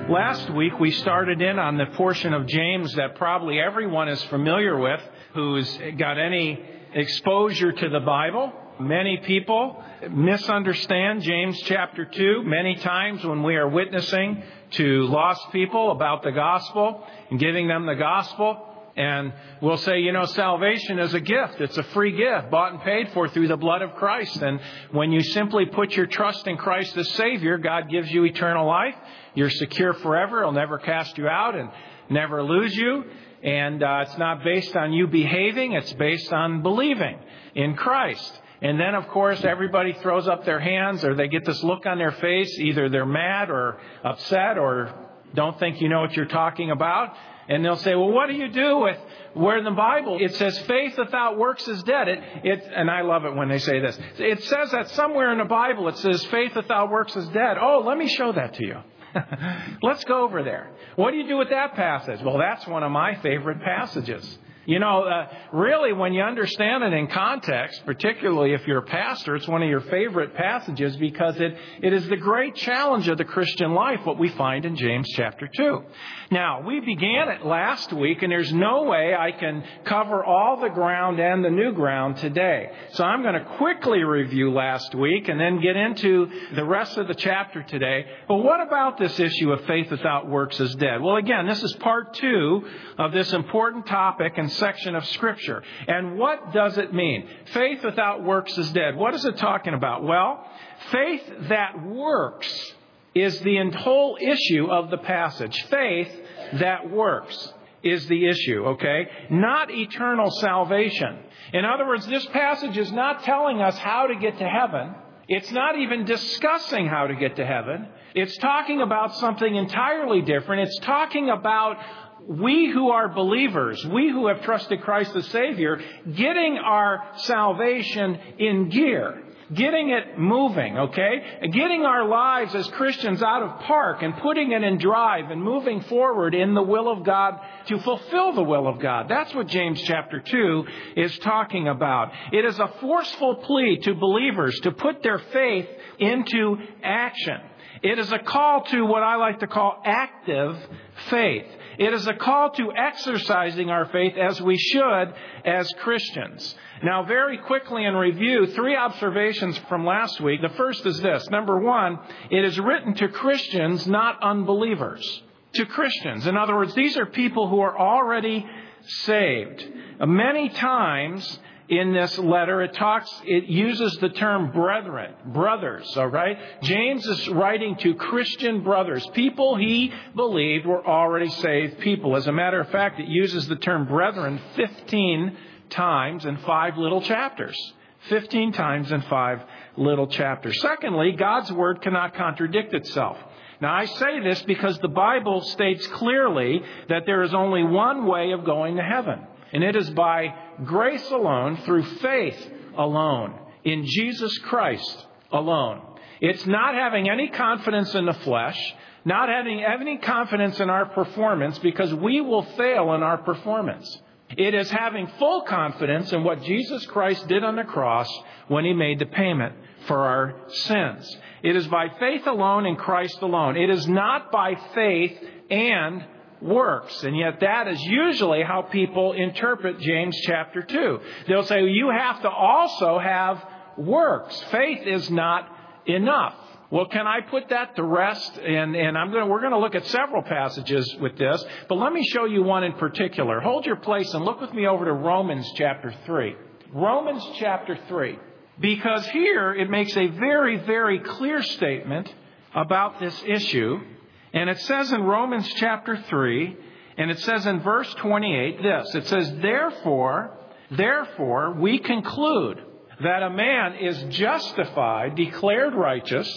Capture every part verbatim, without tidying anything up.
Last week we started in on the portion of James that probably everyone is familiar with who's got any exposure to the Bible. Many people misunderstand James chapter two many times when we are witnessing to lost people about the gospel and giving them the gospel. And we'll say, you know, salvation is a gift. It's a free gift, bought and paid for through the blood of Christ. And when you simply put your trust in Christ as Savior, God gives you eternal life. You're secure forever. He'll never cast you out and never lose you. And uh, it's not based on you behaving. It's based on believing in Christ. And then, of course, everybody throws up their hands or they get this look on their face. Either they're mad or upset or don't think you know what you're talking about. And they'll say, well, what do you do with where in the Bible it says faith without works is dead? It, it, and I love it when they say this. It says that somewhere in the Bible it says faith without works is dead. Oh, let me show that to you. Let's go over there. What do you do with that passage? Well, that's one of my favorite passages. You know, uh, really, when you understand it in context, particularly if you're a pastor, it's one of your favorite passages because it, it is the great challenge of the Christian life, what we find in James chapter two. Now, we began it last week, and there's no way I can cover all the ground and the new ground today. So I'm going to quickly review last week and then get into the rest of the chapter today. But what about this issue of faith without works is dead? Well, again, this is part two of this important topic and section of Scripture. And what does it mean? Faith without works is dead. What is it talking about? Well, faith that works is the whole issue of the passage. Faith that works is the issue, okay? Not eternal salvation. In other words, this passage is not telling us how to get to heaven. It's not even discussing how to get to heaven. It's talking about something entirely different. It's talking about we who are believers, we who have trusted Christ as Savior, getting our salvation in gear, getting it moving, okay? Getting our lives as Christians out of park and putting it in drive and moving forward in the will of God to fulfill the will of God. That's what James chapter two is talking about. It is a forceful plea to believers to put their faith into action. It is a call to what I like to call active faith. It is a call to exercising our faith as we should as Christians. Now, very quickly in review, three observations from last week. The first is this. Number one, it is written to Christians, not unbelievers. To Christians. In other words, these are people who are already saved. Many times in this letter, it talks, it uses the term brethren, brothers, all right? James is writing to Christian brothers, people he believed were already saved people. As a matter of fact, it uses the term brethren fifteen times in five little chapters. fifteen times in five little chapters. Secondly, God's word cannot contradict itself. Now, I say this because the Bible states clearly that there is only one way of going to heaven. And it is by grace alone, through faith alone, in Jesus Christ alone. It's not having any confidence in the flesh, not having any confidence in our performance, because we will fail in our performance. It is having full confidence in what Jesus Christ did on the cross when He made the payment for our sins. It is by faith alone in Christ alone. It is not by faith and works. And yet that is usually how people interpret James chapter two. They'll say, well, you have to also have works. Faith is not enough. Well, can I put that to rest? And, and I'm going to, we're going to look at several passages with this, but let me show you one in particular. Hold your place and look with me over to Romans chapter three. Romans chapter three. Because here it makes a very, very clear statement about this issue. And it says in Romans chapter three, and it says in verse twenty-eight this. It says, Therefore, therefore, we conclude that a man is justified, declared righteous,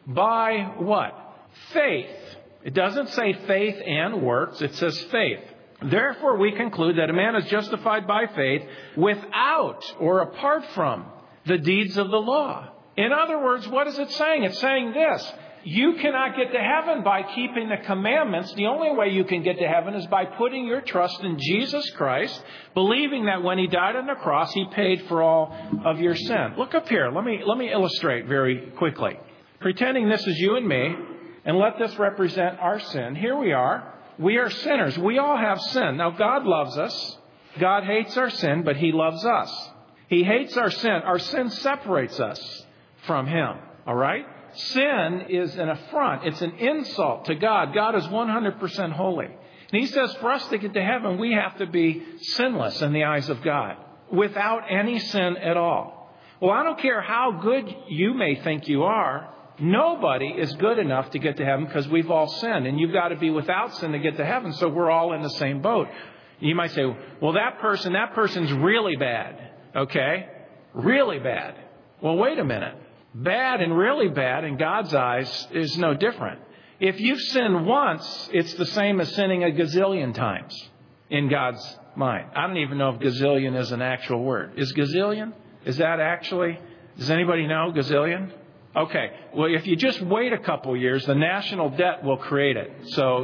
by what? Faith. It doesn't say faith and works. It says faith. Therefore, we conclude that a man is justified by faith without or apart from the deeds of the law. In other words, what is it saying? It's saying this. You cannot get to heaven by keeping the commandments. The only way you can get to heaven is by putting your trust in Jesus Christ, believing that when He died on the cross, He paid for all of your sin. Look up here. Let me, let me illustrate very quickly. Pretending this is you and me, And let this represent our sin. Here we are. We are sinners. We all have sin. Now, God loves us. God hates our sin, but He loves us. He hates our sin. Our sin separates us from Him. All right? Sin is an affront. It's an insult to God. God is one hundred percent holy. And He says for us to get to heaven, we have to be sinless in the eyes of God, without any sin at all. Well, I don't care how good you may think you are. Nobody is good enough to get to heaven because we've all sinned. And you've got to be without sin to get to heaven. So we're all in the same boat. You might say, well, that person, that person's really bad. Okay? Really bad. Well, wait a minute. Bad and really bad in God's eyes is no different. If you've sinned once, it's the same as sinning a gazillion times in God's mind. I don't even know if gazillion is an actual word. Is gazillion? Is that actually? Does anybody know gazillion? Okay. Well, if you just wait a couple years, the national debt will create it. So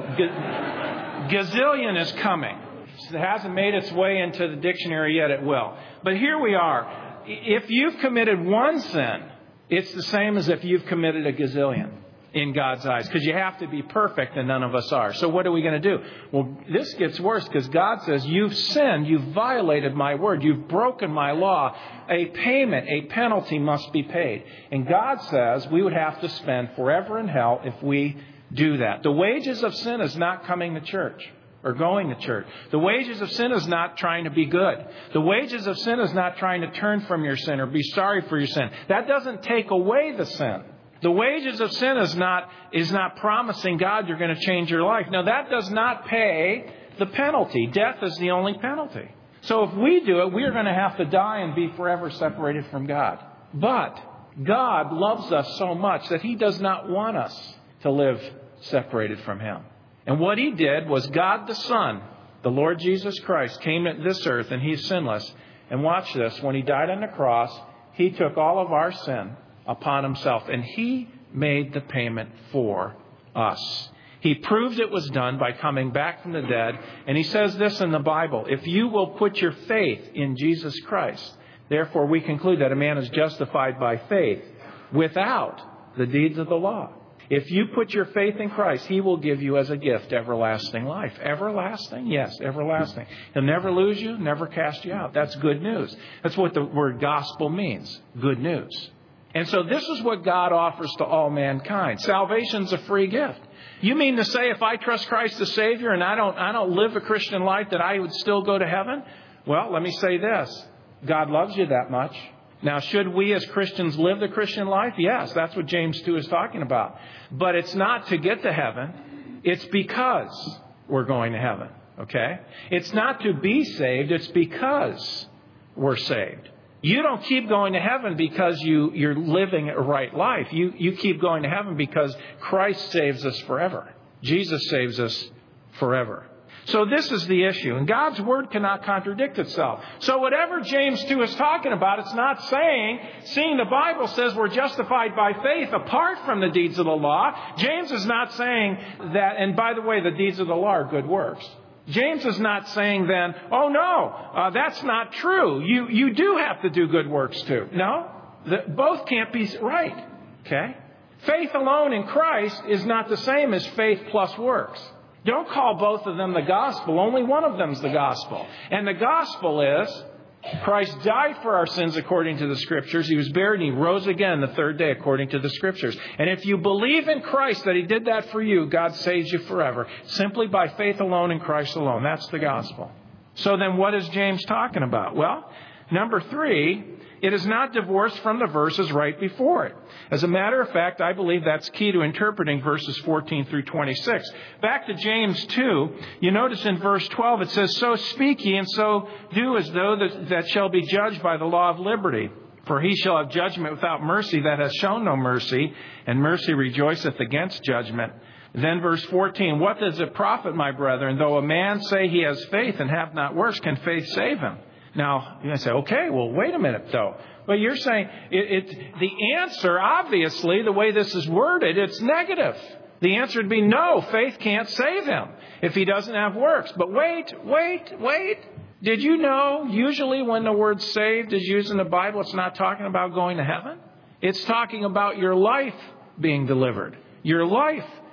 gazillion is coming. It hasn't made its way into the dictionary yet. It will. But here we are. If you've committed one sin, it's the same as if you've committed a gazillion in God's eyes, because you have to be perfect, and none of us are. So what are we going to do? Well, this gets worse, because God says, you've sinned, you've violated my word, you've broken my law. A payment, a penalty must be paid. And God says we would have to spend forever in hell if we do that. The wages of sin is not coming to church or going to church. The wages of sin is not trying to be good. The wages of sin is not trying to turn from your sin or be sorry for your sin. That doesn't take away the sin. The wages of sin is not is not promising God you're going to change your life. Now, that does not pay the penalty. Death is the only penalty. So if we do it, we are going to have to die and be forever separated from God. But God loves us so much that He does not want us to live separated from Him. And what He did was God the Son, the Lord Jesus Christ, came to this earth, and He's sinless. And watch this. When He died on the cross, He took all of our sin upon Himself, and He made the payment for us. He proved it was done by coming back from the dead. And He says this in the Bible: if you will put your faith in Jesus Christ, therefore we conclude that a man is justified by faith without the deeds of the law. If you put your faith in Christ, He will give you as a gift everlasting life. Everlasting? Yes, everlasting. He'll never lose you, never cast you out. That's good news. That's what the word gospel means. Good news. And so this is what God offers to all mankind. Salvation's a free gift. You mean to say if I trust Christ as Savior and I don't I don't live a Christian life that I would still go to heaven? Well, let me say this. God loves you that much. Now, should we as Christians live the Christian life? Yes, that's what James two is talking about. But it's not to get to heaven. It's because we're going to heaven. Okay? It's not to be saved. It's because we're saved. You don't keep going to heaven because you, you're living a right life. You, you keep going to heaven because Christ saves us forever. Jesus saves us forever. So this is the issue. And God's Word cannot contradict itself. So whatever James two is talking about, it's not saying, seeing the Bible says we're justified by faith apart from the deeds of the law. James is not saying that, and by the way, the deeds of the law are good works. James is not saying then, oh no, uh, that's not true. You you do have to do good works too. No, the, both can't be right. Okay? Faith alone in Christ is not the same as faith plus works. Don't call both of them the gospel. Only one of them is the gospel. And the gospel is Christ died for our sins according to the Scriptures. He was buried and He rose again the third day according to the Scriptures. And if you believe in Christ that He did that for you, God saves you forever. Simply by faith alone in Christ alone. That's the gospel. So then what is James talking about? Well, number three, it is not divorced from the verses right before it. As a matter of fact, I believe that's key to interpreting verses fourteen through twenty-six. Back to James two, you notice in verse twelve it says, so speak ye and so do as though that, that shall be judged by the law of liberty. For he shall have judgment without mercy that has shown no mercy, and mercy rejoiceth against judgment. Then verse fourteen, what does it profit, my brethren, though a man say he has faith and have not works, can faith save him? Now, you might say, okay, well, wait a minute, though. But you're saying it, it, the answer, obviously, the way this is worded, it's negative. The answer would be no, faith can't save him if he doesn't have works. But wait, wait, wait. Did you know usually when the word saved is used in the Bible, it's not talking about going to heaven? It's talking about your life being delivered, your life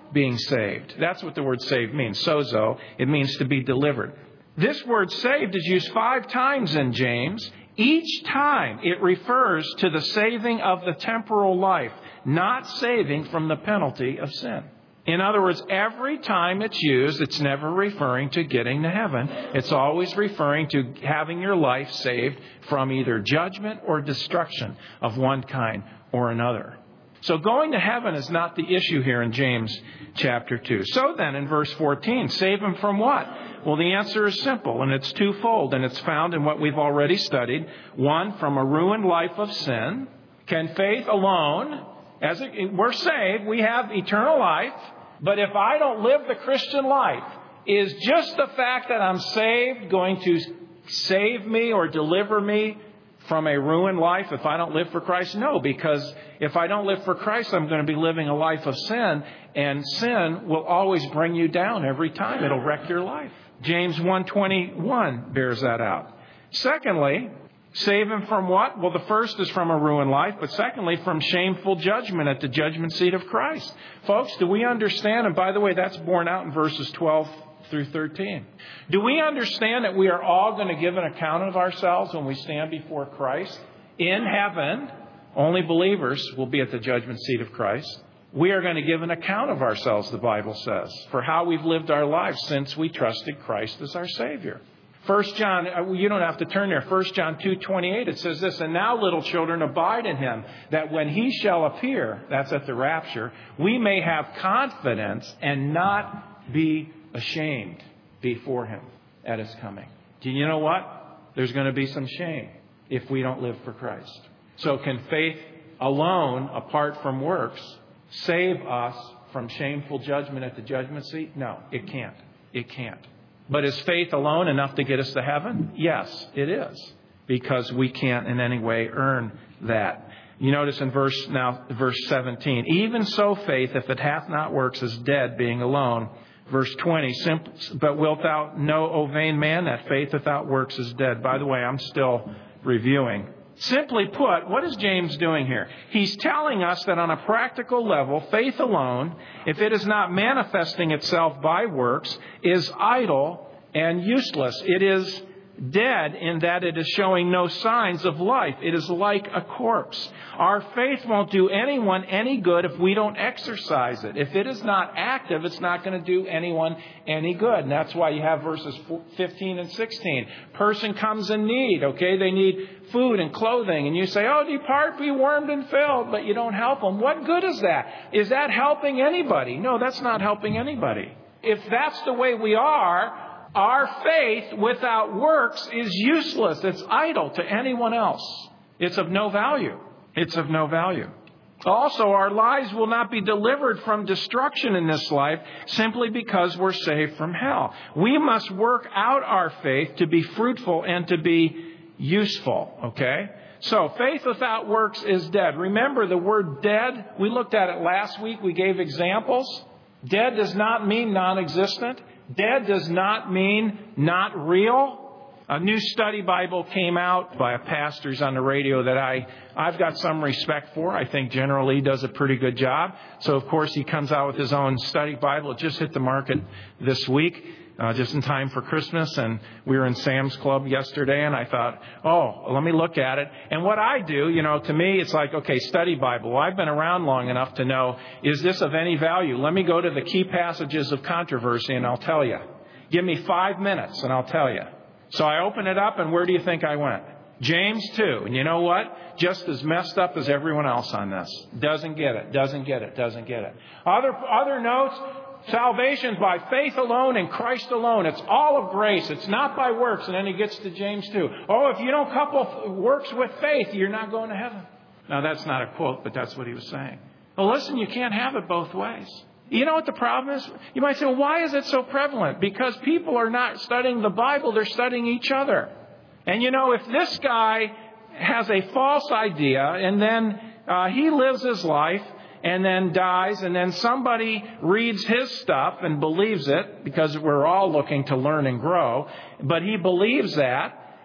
being saved. That's what the word saved means. Sozo. It means to be delivered. This word saved is used five times in James. Each time it refers to the saving of the temporal life, not saving from the penalty of sin. In other words, every time it's used, it's never referring to getting to heaven. It's always referring to having your life saved from either judgment or destruction of one kind or another. So going to heaven is not the issue here in James chapter two. So then in verse fourteen, save him from what? Well, the answer is simple, and it's twofold, and it's found in what we've already studied. One, from a ruined life of sin. Can faith alone, as it, we're saved, we have eternal life, but if I don't live the Christian life, is just the fact that I'm saved going to save me or deliver me from a ruined life if I don't live for Christ? No, because if I don't live for Christ, I'm going to be living a life of sin, and sin will always bring you down every time. It'll wreck your life. James one twenty-one bears that out. Secondly, save him from what? Well, the first is from a ruined life, but secondly, from shameful judgment at the judgment seat of Christ. Folks, do we understand? And by the way, that's borne out in verses twelve through thirteen. Do we understand that we are all going to give an account of ourselves when we stand before Christ? In heaven, only believers will be at the judgment seat of Christ. We are going to give an account of ourselves, the Bible says, for how we've lived our lives since we trusted Christ as our Savior. First John, you don't have to turn there. First John two twenty-eight, it says this, and now little children abide in him, that when he shall appear, that's at the rapture, we may have confidence and not be ashamed before him at his coming. Do you know what? There's going to be some shame if we don't live for Christ. So can faith alone, apart from works, save us from shameful judgment at the judgment seat? No, it can't. It can't. But is faith alone enough to get us to heaven? Yes, it is. Because we can't in any way earn that. You notice in verse now, verse seventeen, even so faith, if it hath not works, is dead, being alone. Verse twenty, simple, but wilt thou know, O vain man, that faith without works is dead. By the way, I'm still reviewing. Simply put, what is James doing here? He's telling us that on a practical level, faith alone, if it is not manifesting itself by works, is idle and useless. It is dead in that it is showing no signs of life. It is like a corpse. Our faith won't do anyone any good if we don't exercise it. If it is not active, it's not going to do anyone any good. And that's why you have verses fifteen and sixteen. Person comes in need, okay? They need food and clothing. And you say, oh, depart, be warmed and filled, but you don't help them. What good is that? Is that helping anybody? No, that's not helping anybody. If that's the way we are, our faith without works is useless. It's idle to anyone else. It's of no value. It's of no value. Also, our lives will not be delivered from destruction in this life simply because we're saved from hell. We must work out our faith to be fruitful and to be useful. Okay? So, faith without works is dead. Remember the word dead? We looked at it last week. We gave examples. Dead does not mean non-existent. Dead does not mean not real. A new study Bible came out by a pastor on the radio that I, I've got some respect for. I think generally he does a pretty good job. So, of course, he comes out with his own study Bible. It just hit the market this week, uh, just in time for Christmas. And we were in Sam's Club yesterday, and I thought, oh, let me look at it. And what I do, you know, to me, it's like, okay, study Bible. Well, I've been around long enough to know, is this of any value? Let me go to the key passages of controversy, and I'll tell you. Give me five minutes, and I'll tell you. So I open it up, and where do you think I went? James two. And you know what? Just as messed up as everyone else on this. Doesn't get it, doesn't get it, doesn't get it. Other, other notes, salvation's by faith alone and Christ alone. It's all of grace. It's not by works. And then he gets to James two. Oh, if you don't couple works with faith, you're not going to heaven. Now, that's not a quote, but that's what he was saying. Well, listen, you can't have it both ways. You know what the problem is? You might say, well, why is it so prevalent? Because people are not studying the Bible, they're studying each other. And you know, if this guy has a false idea and then uh, he lives his life and then dies and then somebody reads his stuff and believes it, because we're all looking to learn and grow, but he believes that,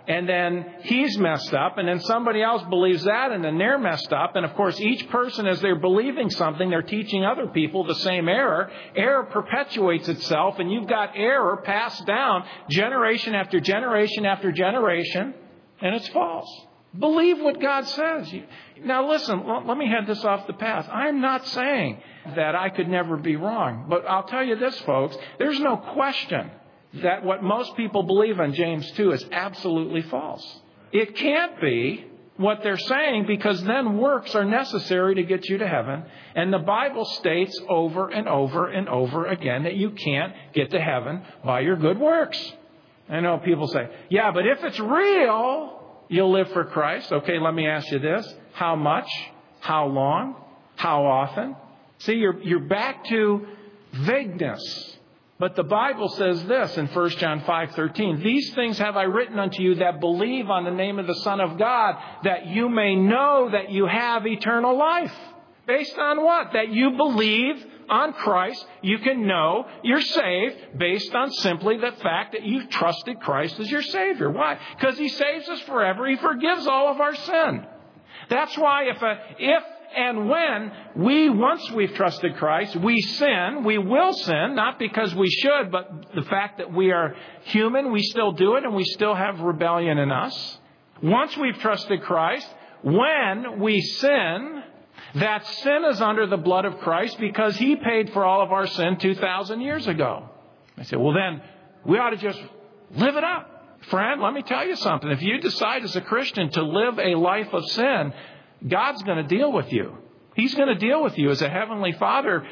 and then he's messed up, and then somebody else believes that, and then they're messed up. And of course, each person, as they're believing something, they're teaching other people the same error. Error perpetuates itself, and you've got error passed down generation after generation after generation, and it's false. Believe what God says. Now listen, let me head this off the path. I'm not saying that I could never be wrong, but I'll tell you this, folks, there's no question that what most people believe in James two is absolutely false. It can't be what they're saying, because then works are necessary to get you to heaven. And the Bible states over and over and over again that you can't get to heaven by your good works. I know people say, yeah, but if it's real, you'll live for Christ. Okay, let me ask you this. How much? How long? How often? See, you're, you're back to vagueness. But the Bible says this in First John five thirteen, these things have I written unto you that believe on the name of the Son of God, that you may know that you have eternal life. Based on what? That you believe on Christ, you can know you're saved based on simply the fact that you've trusted Christ as your Savior. Why? Because He saves us forever. He forgives all of our sin. That's why if a, if and when we, once we've trusted Christ, we sin, we will sin, not because we should, but the fact that we are human, we still do it, and we still have rebellion in us. Once we've trusted Christ, when we sin, that sin is under the blood of Christ, because He paid for all of our sin two thousand years ago. I say, well then, we ought to just live it up. Friend, let me tell you something. If you decide as a Christian to live a life of sin, God's going to deal with you. He's going to deal with you as a heavenly father.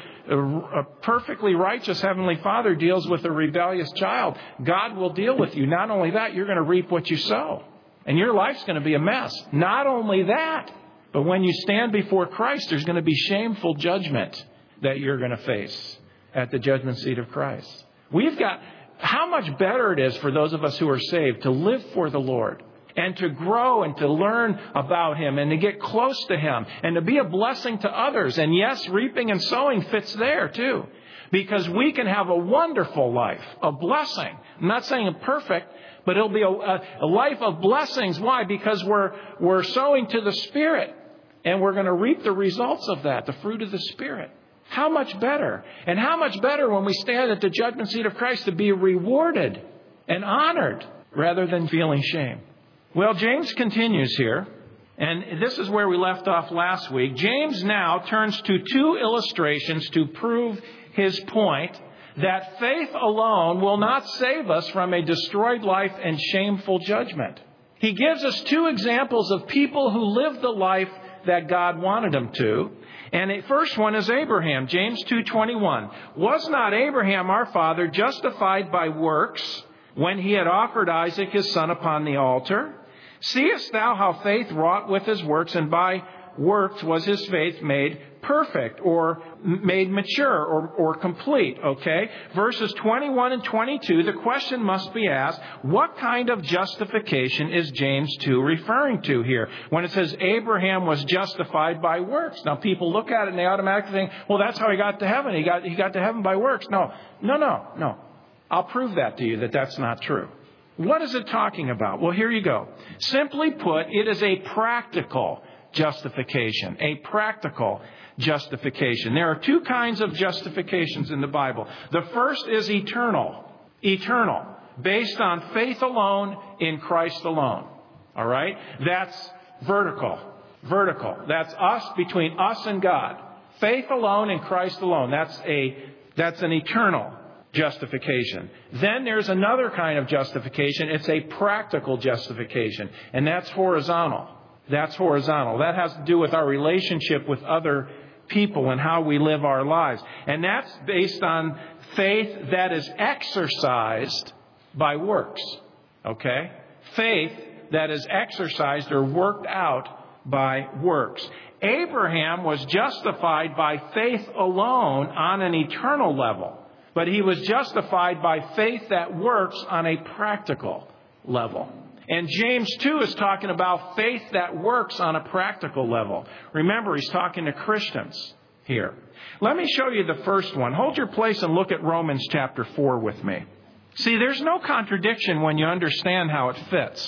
A perfectly righteous heavenly father deals with a rebellious child. God will deal with you. Not only that, you're going to reap what you sow. And your life's going to be a mess. Not only that, but when you stand before Christ, there's going to be shameful judgment that you're going to face at the judgment seat of Christ. We've got, how much better it is for those of us who are saved to live for the Lord, and to grow and to learn about Him and to get close to Him and to be a blessing to others. And yes, reaping and sowing fits there too, because we can have a wonderful life, a blessing. I'm not saying perfect, but it'll be a, a life of blessings. Why? Because we're, we're sowing to the Spirit, and we're going to reap the results of that, the fruit of the Spirit. How much better? And how much better when we stand at the judgment seat of Christ to be rewarded and honored rather than feeling shame. Well, James continues here, and this is where we left off last week. James now turns to two illustrations to prove his point that faith alone will not save us from a destroyed life and shameful judgment. He gives us two examples of people who lived the life that God wanted them to. And the first one is Abraham, James two twenty-one. Was not Abraham our father justified by works when he had offered Isaac his son upon the altar? Seest thou how faith wrought with his works, and by works was his faith made perfect, or made mature, or, or complete, okay? Verses twenty-one and twenty-two, the question must be asked, what kind of justification is James two referring to here? When it says Abraham was justified by works. Now people look at it and they automatically think, well, that's how he got to heaven. He got, he got to heaven by works. No, no, no, no. I'll prove that to you that that's not true. What is it talking about? Well, here you go. Simply put, it is a practical justification. A practical justification. There are two kinds of justifications in the Bible. The first is eternal. Eternal. Based on faith alone in Christ alone. All right? That's vertical. Vertical. That's us, between us and God. Faith alone in Christ alone. That's a, that's an eternal justification. Then there's another kind of justification. It's a practical justification. And that's horizontal. That's horizontal. That has to do with our relationship with other people and how we live our lives. And that's based on faith that is exercised by works. Okay? Faith that is exercised or worked out by works. Abraham was justified by faith alone on an eternal level. But he was justified by faith that works on a practical level. And James two is talking about faith that works on a practical level. Remember, he's talking to Christians here. Let me show you the first one. Hold your place and look at Romans chapter four with me. See, there's no contradiction when you understand how it fits.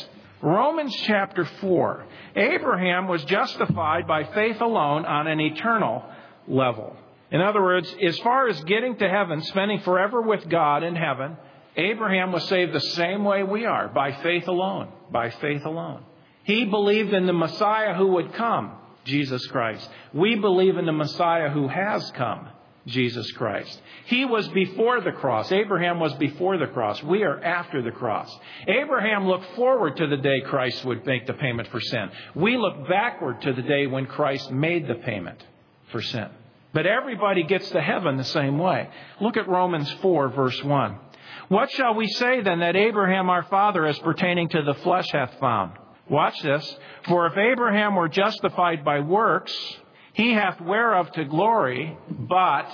Romans chapter four. Abraham was justified by faith alone on an eternal level. In other words, as far as getting to heaven, spending forever with God in heaven, Abraham was saved the same way we are, by faith alone. By faith alone. He believed in the Messiah who would come, Jesus Christ. We believe in the Messiah who has come, Jesus Christ. He was before the cross. Abraham was before the cross. We are after the cross. Abraham looked forward to the day Christ would make the payment for sin. We look backward to the day when Christ made the payment for sin. But everybody gets to heaven the same way. Look at Romans four, verse one. What shall we say then that Abraham our father as pertaining to the flesh hath found? Watch this. For if Abraham were justified by works, he hath whereof to glory, but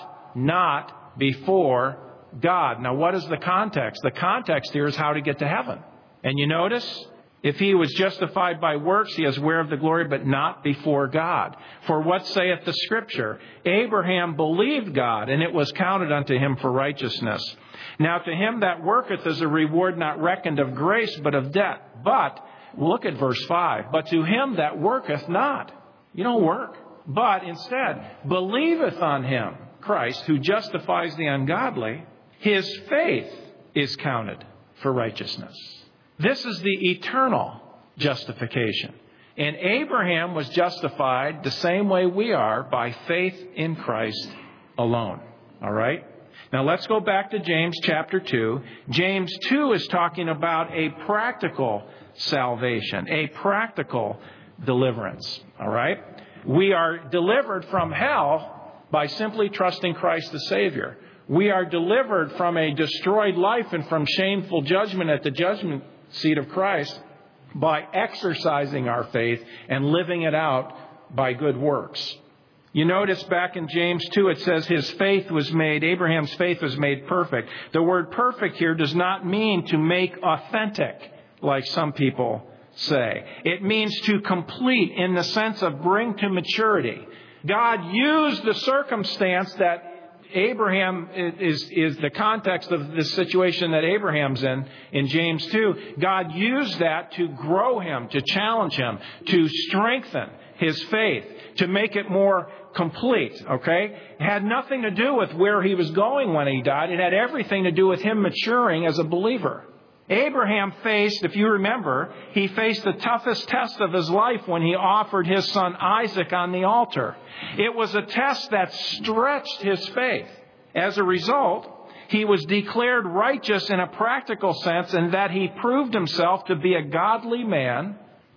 not before God. Now, what is the context? The context here is how to get to heaven. And you notice, if he was justified by works, he has whereof the glory, but not before God. For what saith the Scripture? Abraham believed God, and it was counted unto him for righteousness. Now, to him that worketh is a reward not reckoned of grace, but of debt. But, look at verse five. But to him that worketh not. You don't work. But instead, believeth on him, Christ, who justifies the ungodly, his faith is counted for righteousness. This is the eternal justification. And Abraham was justified the same way we are, by faith in Christ alone. All right? Now let's go back to James chapter two. James two is talking about a practical salvation, a practical deliverance. All right? We are delivered from hell by simply trusting Christ the Savior. We are delivered from a destroyed life and from shameful judgment at the judgment seat of Christ by exercising our faith and living it out by good works. You notice back in James two, it says his faith was made, Abraham's faith was made perfect. The word perfect here does not mean to make authentic, like some people say. It means to complete in the sense of bring to maturity. God used the circumstance that Abraham is, is the context of the situation that Abraham's in, in James two. God used that to grow him, to challenge him, to strengthen his faith, to make it more complete, okay? It had nothing to do with where he was going when he died. It had everything to do with him maturing as a believer. Abraham faced, if you remember, he faced the toughest test of his life when he offered his son Isaac on the altar. It was a test that stretched his faith. As a result, he was declared righteous in a practical sense in that he proved himself to be a godly man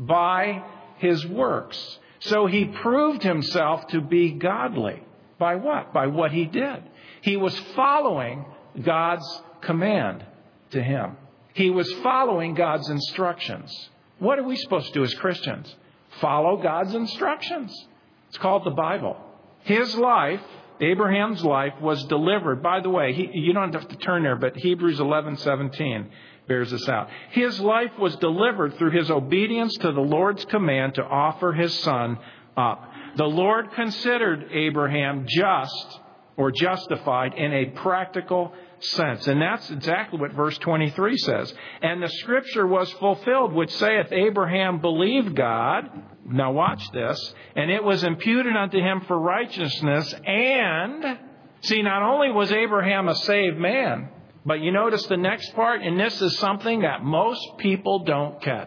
by his works. So he proved himself to be godly. By what? By what he did. He was following God's command to him. He was following God's instructions. What are we supposed to do as Christians? Follow God's instructions. It's called the Bible. His life, Abraham's life, was delivered. By the way, he, you don't have to turn there, but Hebrews eleven seventeen bears this out. His life was delivered through his obedience to the Lord's command to offer his son up. The Lord considered Abraham just or justified in a practical sense. And that's exactly what verse twenty-three says. And the scripture was fulfilled, which saith, Abraham believed God. Now watch this. And it was imputed unto him for righteousness. And, see, not only was Abraham a saved man, but you notice the next part, and this is something that most people don't catch.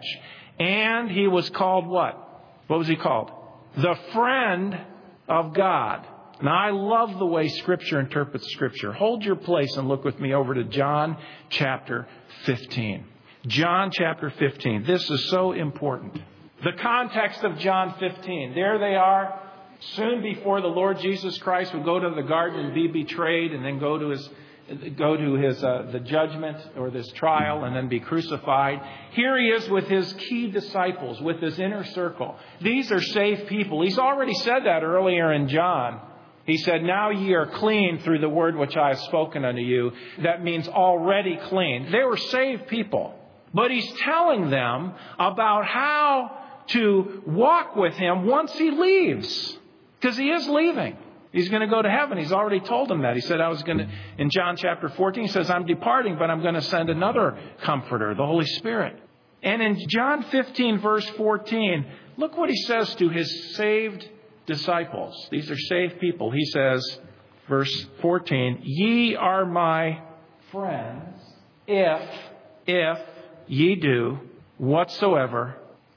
And he was called what? What was he called? The friend of God. Now, I love the way Scripture interprets Scripture. Hold your place and look with me over to John chapter fifteen. John chapter fifteen. This is so important. The context of John fifteen. There they are, soon before the Lord Jesus Christ would go to the garden and be betrayed and then go to his go to his uh, the judgment or this trial and then be crucified. Here he is with his key disciples, with his inner circle. These are saved people. He's already said that earlier in John. He said, now ye are clean through the word which I have spoken unto you. That means already clean. They were saved people. But he's telling them about how to walk with him once he leaves. Because he is leaving. He's going to go to heaven. He's already told them that. He said, I was going to, in John chapter fourteen, he says, I'm departing, but I'm going to send another comforter, the Holy Spirit. And in John fifteen, verse fourteen, look what he says to his saved disciples. These are saved people. He says, verse fourteen, ye are my friends if, if ye do whatsoever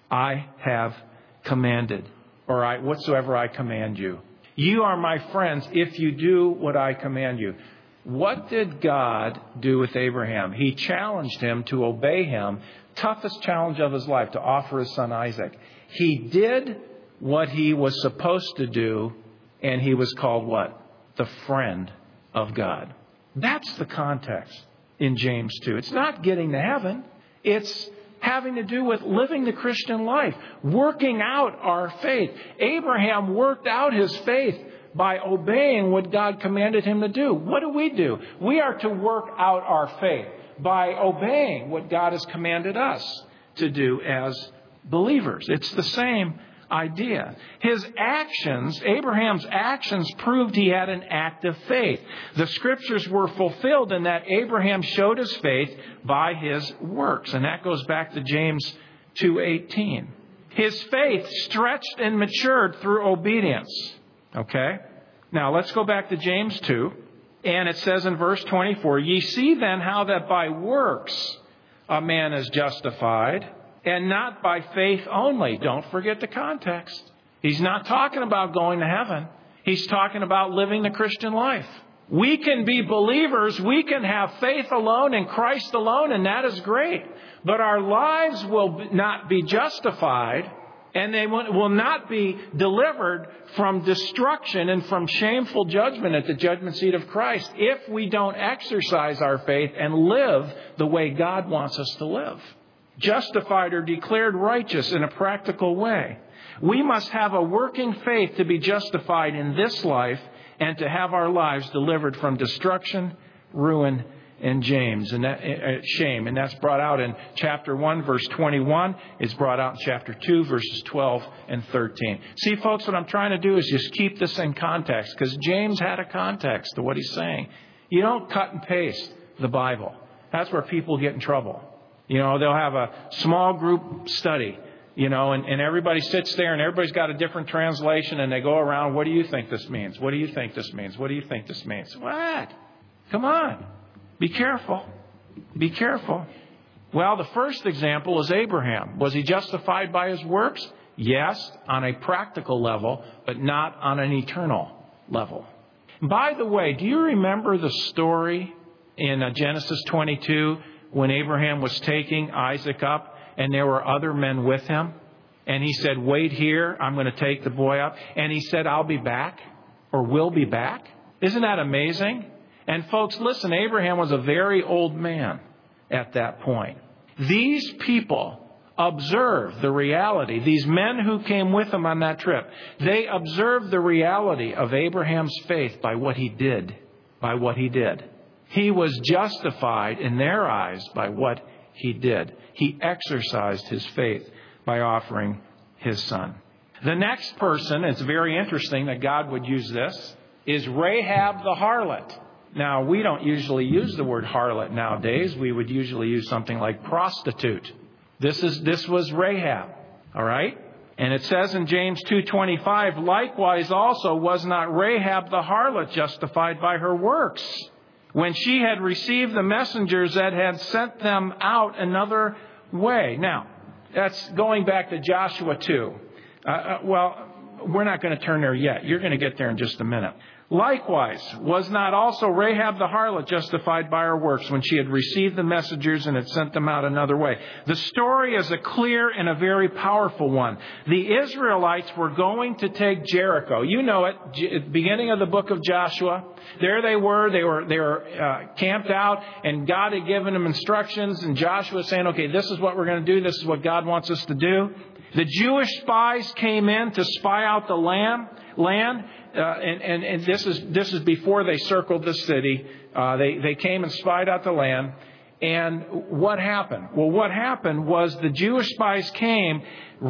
I have commanded, or I, whatsoever I command you. You are my friends if you do what I command you. What did God do with Abraham? He challenged him to obey him. Toughest challenge of his life, to offer his son Isaac. He did what he was supposed to do, and he was called what? The friend of God. That's the context in James two. It's not getting to heaven. It's having to do with living the Christian life, working out our faith. Abraham worked out his faith by obeying what God commanded him to do. What do we do? We are to work out our faith by obeying what God has commanded us to do as believers. It's the same idea. His actions, Abraham's actions, proved he had an active faith. The scriptures were fulfilled in that Abraham showed his faith by his works. And that goes back to James two eighteen. His faith stretched and matured through obedience. Okay? Now let's go back to James two. And it says in verse twenty-four, ye see then how that by works a man is justified, and not by faith only. Don't forget the context. He's not talking about going to heaven. He's talking about living the Christian life. We can be believers. We can have faith alone in Christ alone, and that is great. But our lives will not be justified, and they will not be delivered from destruction and from shameful judgment at the judgment seat of Christ if we don't exercise our faith and live the way God wants us to live. Justified or declared righteous in a practical way. We must have a working faith to be justified in this life and to have our lives delivered from destruction, ruin, and James and that, uh, shame. And that's brought out in chapter one, verse twenty-one. It's brought out in chapter two, verses twelve and thirteen. See, folks, what I'm trying to do is just keep this in context, because James had a context to what he's saying. You don't cut and paste the Bible. That's where people get in trouble. You know, they'll have a small group study, you know, and, and everybody sits there and everybody's got a different translation, and they go around, what do you think this means? What do you think this means? What do you think this means? What? Come on. Be careful. Be careful. Well, the first example is Abraham. Was he justified by his works? Yes, on a practical level, but not on an eternal level. By the way, do you remember the story in Genesis twenty-two when Abraham was taking Isaac up and there were other men with him? And he said, wait here, I'm going to take the boy up. And he said, I'll be back, or will be back. Isn't that amazing? And folks, listen, Abraham was a very old man at that point. These people observed the reality. These men who came with him on that trip, they observed the reality of Abraham's faith by what he did, by what he did. He was justified in their eyes by what he did. He exercised his faith by offering his son. The next person, it's very interesting that God would use this, is Rahab the harlot. Now, we don't usually use the word harlot nowadays. We would usually use something like prostitute. This is this was Rahab, all right? And it says in James two twenty-five, likewise also was not Rahab the harlot justified by her works, when she had received the messengers that had sent them out another way. Now, that's going back to Joshua two. Uh, uh, well, we're not going to turn there yet. You're going to get there in just a minute. Likewise, was not also Rahab the harlot justified by her works when she had received the messengers and had sent them out another way? The story is a clear and a very powerful one. The Israelites were going to take Jericho. You know it, at the beginning of the book of Joshua. There they were. They were they were uh, camped out, and God had given them instructions, and Joshua was saying, okay, this is what we're going to do. This is what God wants us to do. The Jewish spies came in to spy out the land. land. Uh, and, and, and this is this is before they circled the city. Uh, they, they came and spied out the land. And what happened? Well, what happened was the Jewish spies came.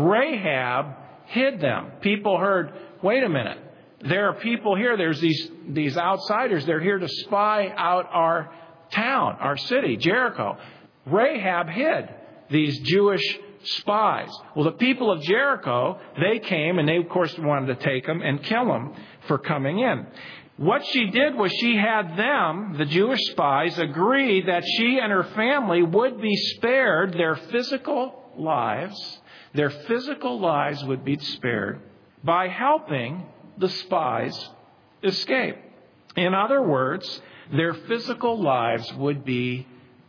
Rahab hid them. People heard, wait a minute. There are people here. There's these, these outsiders. They're here to spy out our town, our city, Jericho. Rahab hid. these Jewish spies. Well, the people of Jericho, they came and they, of course, wanted to take them and kill them for coming in. What she did was she had them, the Jewish spies, agree that she and her family would be spared their physical lives. Their physical lives would be spared by helping the spies escape. In other words, their physical lives would be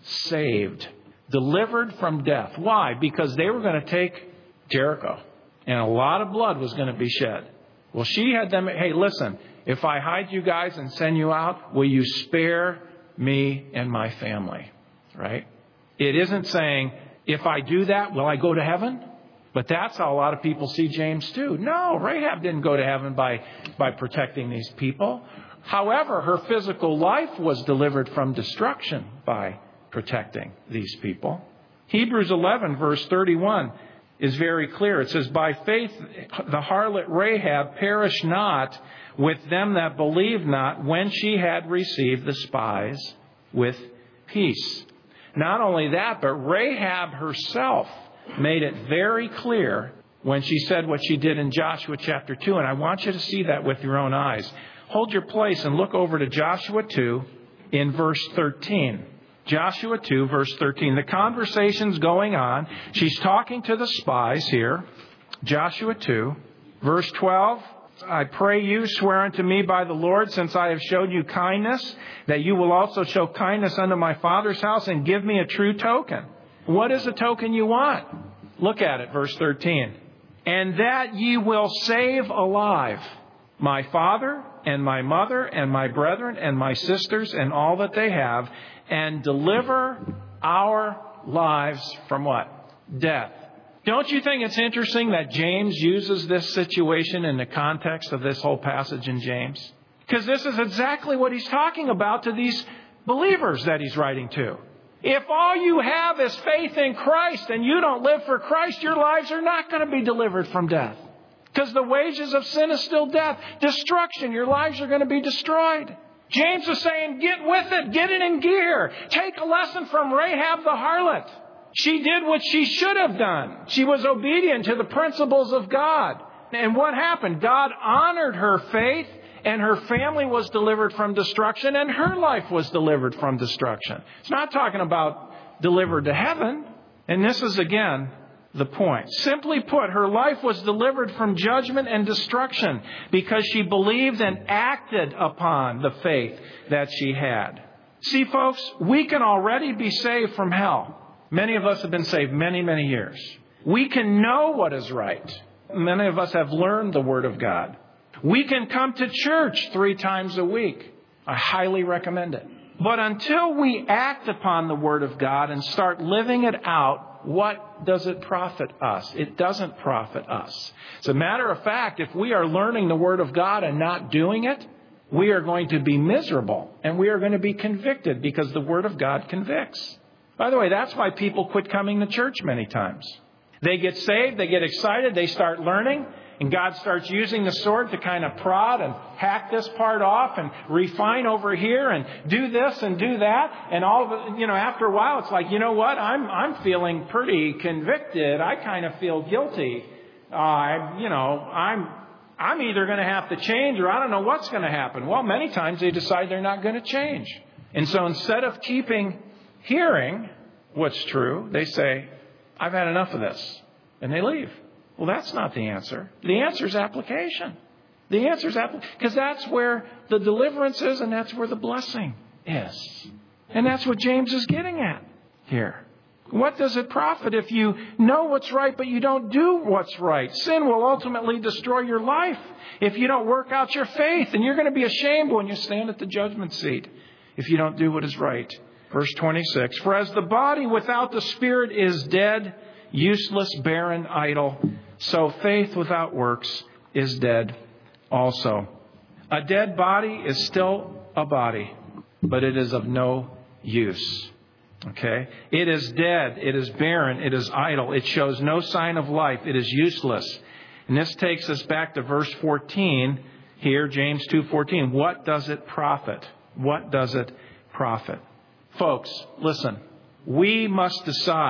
saved, delivered from death. Why? Because they were going to take Jericho, and a lot of blood was going to be shed. Well, she had them, hey, listen, if I hide you guys and send you out, will you spare me and my family? Right? It isn't saying, if I do that, will I go to heaven? But that's how a lot of people see James too. No, Rahab didn't go to heaven by, by protecting these people. However, her physical life was delivered from destruction by protecting these people. Hebrews eleven, verse thirty-one is very clear. It says, by faith the harlot Rahab perished not with them that believed not when she had received the spies with peace. Not only that, but Rahab herself made it very clear when she said what she did in Joshua chapter two. And I want you to see that with your own eyes. Hold your place and look over to Joshua two in verse thirteen. Joshua two, verse thirteen. The conversation's going on. She's talking to the spies here. Joshua two, verse twelve. I pray you, swear unto me by the Lord, since I have showed you kindness, that you will also show kindness unto my father's house, and give me a true token. What is the token you want? Look at it, verse thirteen. And that ye will save alive my father and my mother and my brethren and my sisters and all that they have, and deliver our lives from what? Death. Don't you think it's interesting that James uses this situation in the context of this whole passage in James? Because this is exactly what he's talking about to these believers that he's writing to. If all you have is faith in Christ and you don't live for Christ, your lives are not going to be delivered from death. Because the wages of sin is still death, destruction. Your lives are going to be destroyed. James is saying, get with it, get it in gear. Take a lesson from Rahab the harlot. She did what she should have done. She was obedient to the principles of God. And what happened? God honored her faith, and her family was delivered from destruction, and her life was delivered from destruction. It's not talking about delivered to heaven. And this is, again, the point. Simply put, her life was delivered from judgment and destruction because she believed and acted upon the faith that she had. See, folks, we can already be saved from hell. Many of us have been saved many, many years. We can know what is right. Many of us have learned the Word of God. We can come to church three times a week. I highly recommend it. But until we act upon the Word of God and start living it out, what does it profit us? It doesn't profit us. As a matter of fact, if we are learning the Word of God and not doing it, we are going to be miserable and we are going to be convicted because the Word of God convicts. By the way, that's why people quit coming to church many times. They get saved, they get excited, they start learning, and God starts using the sword to kind of prod and hack this part off and refine over here and do this and do that. And all of it, you know, after a while, it's like, you know what? I'm I'm feeling pretty convicted. I kind of feel guilty. Uh, I, you know, I'm I'm either going to have to change or I don't know what's going to happen. Well, many times they decide they're not going to change. And so instead of keeping hearing what's true, they say, I've had enough of this. And they leave. Well, that's not the answer. The answer is application. The answer is application. Because that's where the deliverance is and that's where the blessing is. And that's what James is getting at here. What does it profit if you know what's right but you don't do what's right? Sin will ultimately destroy your life if you don't work out your faith. And you're going to be ashamed when you stand at the judgment seat if you don't do what is right. Verse twenty-six, for as the body without the spirit is dead, useless, barren, idle, so faith without works is dead also. A dead body is still a body, but it is of no use. Okay? It is dead. It is barren. It is idle. It shows no sign of life. It is useless. And this takes us back to verse fourteen here, James two fourteen. What does it profit? What does it profit? Folks, listen. We must decide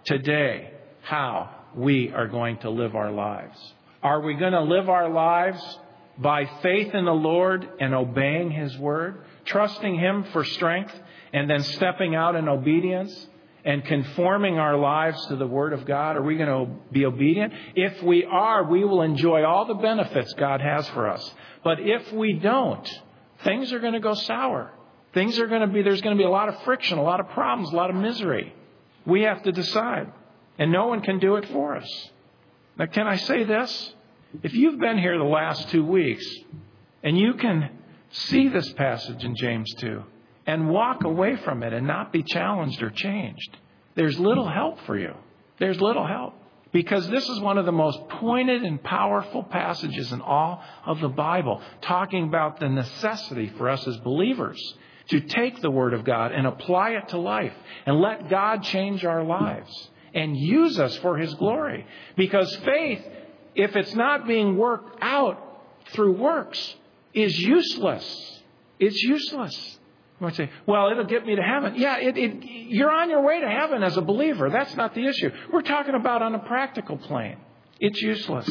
today how we are going to live our lives. Are we going to live our lives by faith in the Lord and obeying His word, trusting Him for strength, and then stepping out in obedience and conforming our lives to the Word of God? Are we going to be obedient? If we are, we will enjoy all the benefits God has for us. But if we don't, things are going to go sour. Things are going to be, there's going to be a lot of friction, a lot of problems, a lot of misery. We have to decide. And no one can do it for us. Now, can I say this? If you've been here the last two weeks and you can see this passage in James two and walk away from it and not be challenged or changed, there's little help for you. There's little help. Because this is one of the most pointed and powerful passages in all of the Bible, talking about the necessity for us as believers to take the Word of God and apply it to life and let God change our lives and use us for His glory. Because faith, if it's not being worked out through works, is useless. It's useless. You might say, well, it'll get me to heaven. Yeah, it, it, you're on your way to heaven as a believer. That's not the issue. We're talking about on a practical plane. It's useless.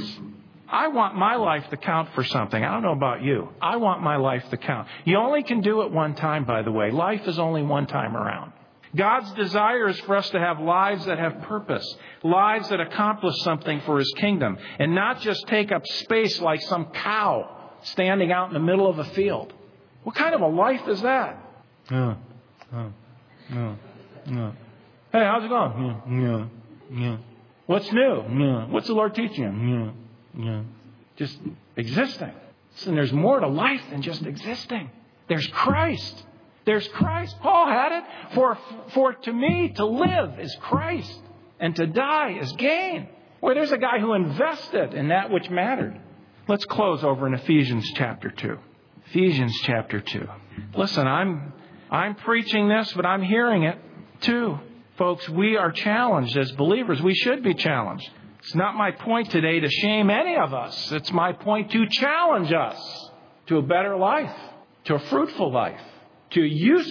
I want my life to count for something. I don't know about you. I want my life to count. You only can do it one time, by the way. Life is only one time around. God's desire is for us to have lives that have purpose, lives that accomplish something for His kingdom, and not just take up space like some cow standing out in the middle of a field. What kind of a life is that? Yeah, yeah, yeah, yeah. Hey, how's it going? Yeah, yeah, yeah. What's new? Yeah. What's the Lord teaching you? Yeah, yeah. Just existing. And there's more to life than just existing. There's Christ. There's Christ. Paul had it. For, for to me, to live is Christ, and to die is gain. Well, there's a guy who invested in that which mattered. Let's close over in Ephesians chapter two. Ephesians chapter two. Listen, I'm I'm preaching this, but I'm hearing it too. Folks, we are challenged as believers. We should be challenged. It's not my point today to shame any of us. It's my point to challenge us to a better life, to a fruitful life, to a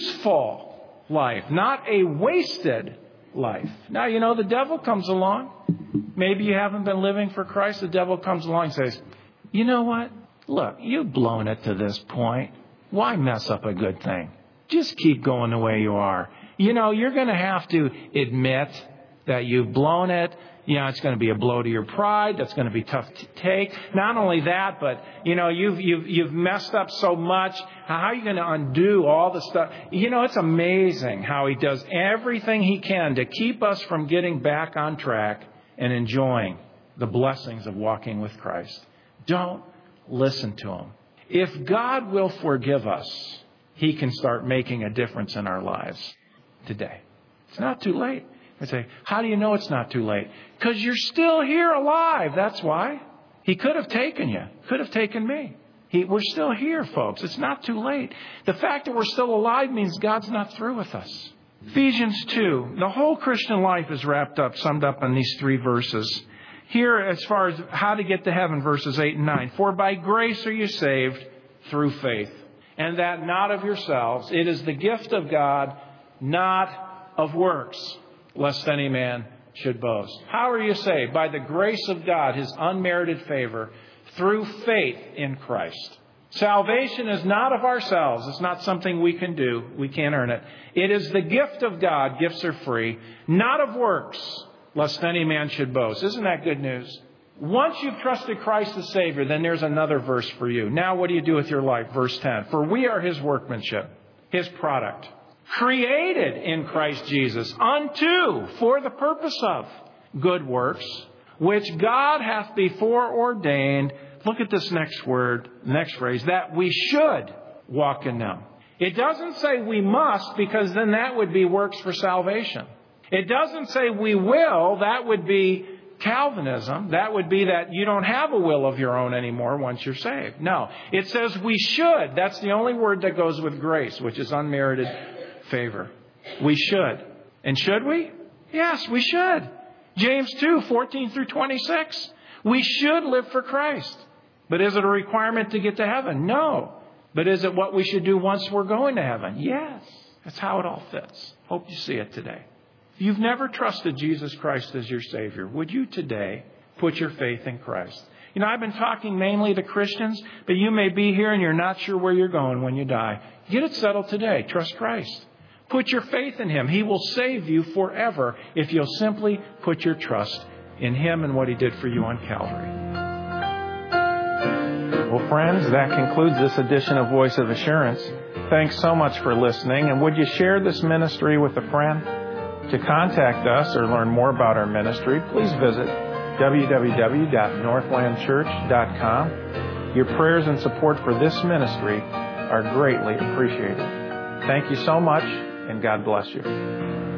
useful life, not a wasted life. Now, you know, the devil comes along. Maybe you haven't been living for Christ. The devil comes along and says, you know what? Look, you've blown it to this point. Why mess up a good thing? Just keep going the way you are. You know, you're going to have to admit that you've blown it. You know, it's going to be a blow to your pride. That's going to be tough to take. Not only that, but, you know, you've, you've, you've messed up so much. How are you going to undo all the stuff? You know, it's amazing how he does everything he can to keep us from getting back on track and enjoying the blessings of walking with Christ. Don't listen to him. If God will forgive us, He can start making a difference in our lives today. It's not too late. I say, how do you know it's not too late? Because you're still here alive. That's why. He could have taken you. Could have taken me. He, we're still here, folks. It's not too late. The fact that we're still alive means God's not through with us. Ephesians two. The whole Christian life is wrapped up, summed up in these three verses. Here, as far as how to get to heaven, verses eight and nine. For by grace are you saved through faith, and that not of yourselves. It is the gift of God, not of works, lest any man should boast. How are you saved? By the grace of God, His unmerited favor, through faith in Christ. Salvation is not of ourselves. It's not something we can do. We can't earn it. It is the gift of God. Gifts are free. Not of works, lest any man should boast. Isn't that good news? Once you've trusted Christ as Savior, then there's another verse for you. Now what do you do with your life? Verse ten. For we are His workmanship, His product, created in Christ Jesus unto, for the purpose of, good works, which God hath before ordained. Look at this next word, next phrase, that we should walk in them. It doesn't say we must, because then that would be works for salvation. It doesn't say we will. That would be Calvinism. That would be that you don't have a will of your own anymore once you're saved. No, it says we should. That's the only word that goes with grace, which is unmerited favor. We should. And should we? Yes, we should. James two, fourteen through twenty-six. We should live for Christ. But is it a requirement to get to heaven? No. But is it what we should do once we're going to heaven? Yes. That's how it all fits. Hope you see it today. If you've never trusted Jesus Christ as your Savior, would you today put your faith in Christ? You know, I've been talking mainly to Christians, but you may be here and you're not sure where you're going when you die. Get it settled today. Trust Christ. Put your faith in Him. He will save you forever if you'll simply put your trust in Him and what He did for you on Calvary. Well, friends, that concludes this edition of Voice of Assurance. Thanks so much for listening. And would you share this ministry with a friend? To contact us or learn more about our ministry, please visit w w w dot northland church dot com. Your prayers and support for this ministry are greatly appreciated. Thank you so much, and God bless you.